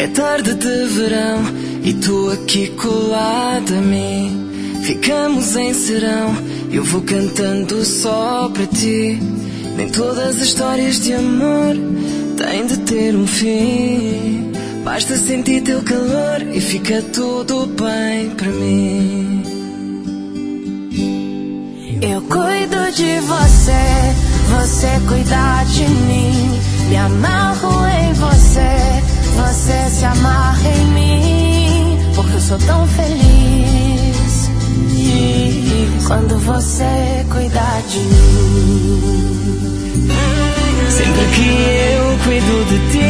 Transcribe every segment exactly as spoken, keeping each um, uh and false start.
tarde de verão e tu aqui colada a mim. Ficamos em serão, eu vou cantando só para ti. Nem todas as histórias de amor têm de ter um fim. Basta sentir teu calor e fica tudo bem para mim. Eu cuido de você, você cuida de mim. Me amarro em você, você se amarra em mim. Porque eu sou tão feliz quando você cuida de mim. Sempre que eu cuido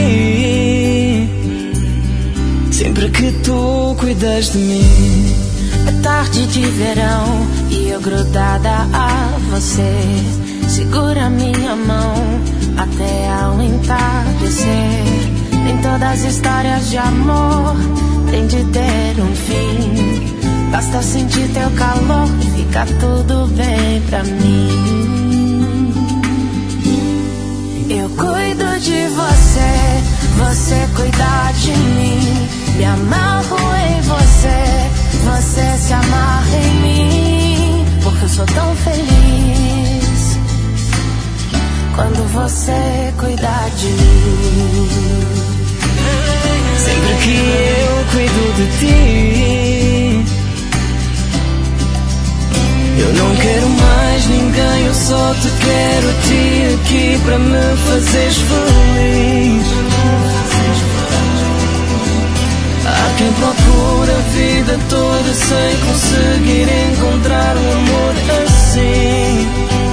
de ti, sempre que tu cuidas de mim. É tarde de verão e eu grudada a você. Segura minha mão até ao entardecer. Nem todas as histórias de amor têm de ter um fim. Basta sentir teu calor e fica tudo bem pra mim. Eu cuido de você, você cuida de mim. Me amarro em você, você se amarra em mim. Porque eu sou tão feliz quando você cuida de mim. Sempre que eu cuido de ti, eu não quero mais ninguém, eu só te quero a ti aqui para me fazeres feliz. Há quem procura a vida toda sem conseguir encontrar um amor assim.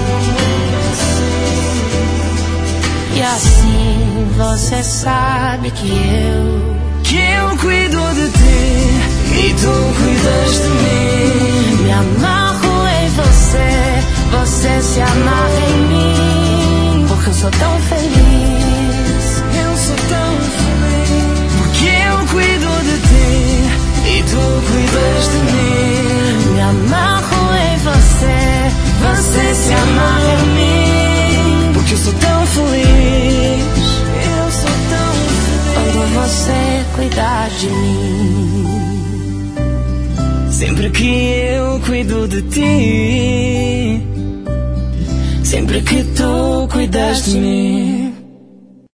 E assim você sabe que eu Que eu cuido de ti e tu cuidas de mim. me amarro em você, você se amarra em mim. Porque eu sou tão feliz, Eu sou tão feliz porque eu cuido de ti e tu cuidas de mim. me amarro em você, você se amarra em mim. Porque eu sou tão feliz, eu sou tão feliz Quando você cuidar de mim. sempre que eu cuido de ti, sempre que tu cuidas de mim.